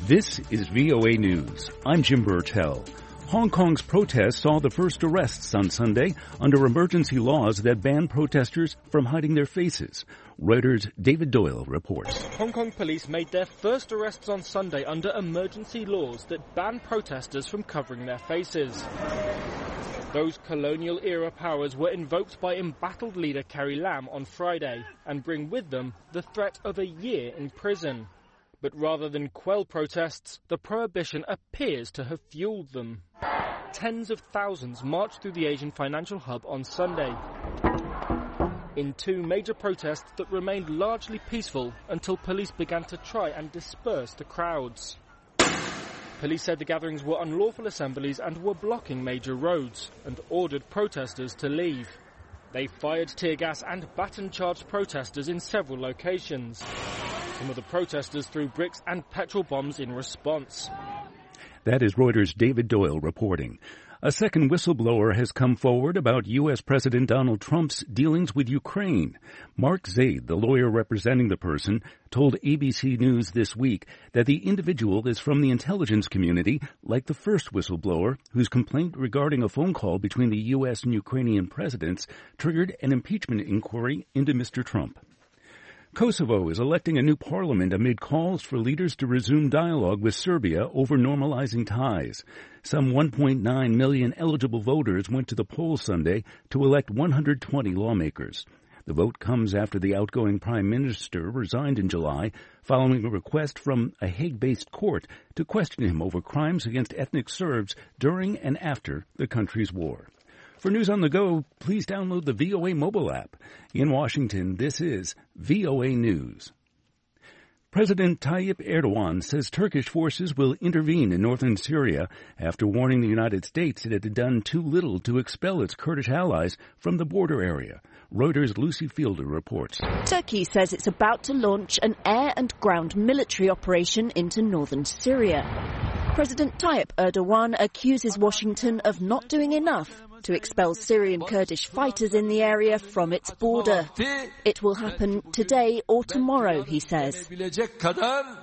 This is VOA News. I'm Jim Burtell. Hong Kong's protests saw the first arrests on Sunday under emergency laws that ban protesters from hiding their faces. Reuters' David Doyle reports. Hong Kong police made their first arrests on Sunday under emergency laws that ban protesters from covering their faces. Those colonial-era powers were invoked by embattled leader Carrie Lam on Friday and bring with them the threat of a year in prison. But rather than quell protests, the prohibition appears to have fueled them. Tens of thousands marched through the Asian financial hub on Sunday in two major protests that remained largely peaceful until police began to try and disperse the crowds. Police said the gatherings were unlawful assemblies and were blocking major roads and ordered protesters to leave. They fired tear gas and baton-charged protesters in several locations. Some of the protesters threw bricks and petrol bombs in response. That is Reuters' David Doyle reporting. A second whistleblower has come forward about U.S. President Donald Trump's dealings with Ukraine. Mark Zaid, the lawyer representing the person, told ABC News this week that the individual is from the intelligence community, like the first whistleblower, whose complaint regarding a phone call between the U.S. and Ukrainian presidents triggered an impeachment inquiry into Mr. Trump. Kosovo is electing a new parliament amid calls for leaders to resume dialogue with Serbia over normalizing ties. Some 1.9 million eligible voters went to the polls Sunday to elect 120 lawmakers. The vote comes after the outgoing prime minister resigned in July following a request from a Hague-based court to question him over crimes against ethnic Serbs during and after the country's war. For news on the go, please download the VOA mobile app. In Washington, this is VOA News. President Tayyip Erdogan says Turkish forces will intervene in northern Syria after warning the United States that it had done too little to expel its Kurdish allies from the border area. Reuters' Lucy Fielder reports. Turkey says it's about to launch an air and ground military operation into northern Syria. President Tayyip Erdogan accuses Washington of not doing enough to expel Syrian Kurdish fighters in the area from its border. It will happen today or tomorrow, he says. The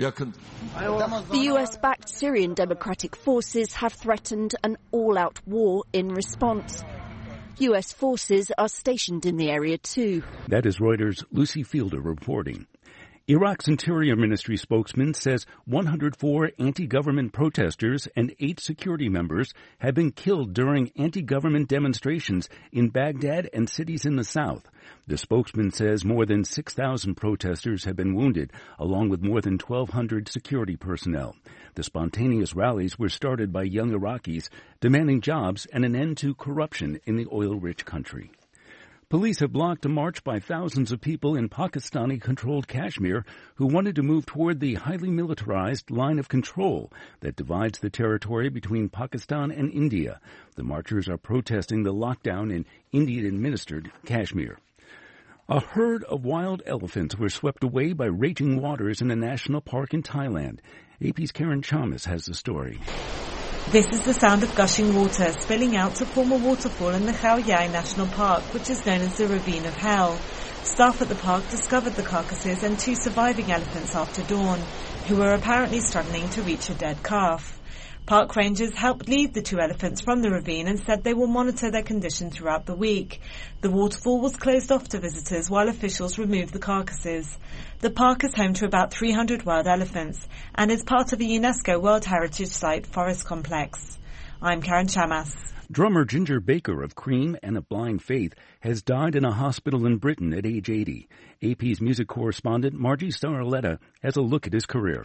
US-backed Syrian Democratic Forces have threatened an all-out war in response. US forces are stationed in the area too. That is Reuters' Lucy Fielder reporting. Iraq's Interior Ministry spokesman says 104 anti-government protesters and 8 security members have been killed during anti-government demonstrations in Baghdad and cities in the south. The spokesman says more than 6,000 protesters have been wounded, along with more than 1,200 security personnel. The spontaneous rallies were started by young Iraqis demanding jobs and an end to corruption in the oil-rich country. Police have blocked a march by thousands of people in Pakistani-controlled Kashmir who wanted to move toward the highly militarized line of control that divides the territory between Pakistan and India. The marchers are protesting the lockdown in Indian-administered Kashmir. A herd of wild elephants were swept away by raging waters in a national park in Thailand. AP's Karen Chalmers has the story. This is the sound of gushing water spilling out to form a waterfall in the Khao Yai National Park, which is known as the Ravine of Hell. Staff at the park discovered the carcasses and 2 surviving elephants after dawn, who were apparently struggling to reach a dead calf. Park rangers helped lead the 2 elephants from the ravine and said they will monitor their condition throughout the week. The waterfall was closed off to visitors while officials removed the carcasses. The park is home to about 300 wild elephants and is part of the UNESCO World Heritage Site Forest Complex. I'm Karen Chamas. Drummer Ginger Baker of Cream and A Blind Faith has died in a hospital in Britain at age 80. AP's music correspondent Margie Starletta has a look at his career.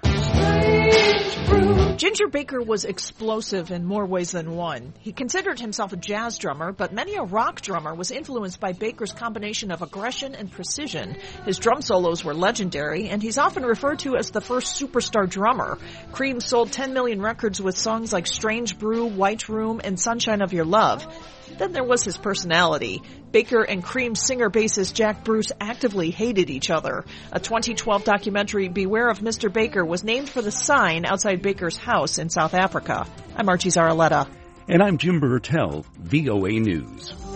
Ginger Baker was explosive in more ways than one. He considered himself a jazz drummer, but many a rock drummer was influenced by Baker's combination of aggression and precision. His drum solos were legendary, and he's often referred to as the first superstar drummer. Cream sold 10 million records with songs like Strange Brew, White Room, and Sunshine of Your Love. Then there was his personality. Baker and Cream singer-bassist Jack Bruce actively hated each other. A 2012 documentary, Beware of Mr. Baker, was named for the sign outside Baker's house in South Africa. I'm Archie Zaraletta. And I'm Jim Burtell, VOA News.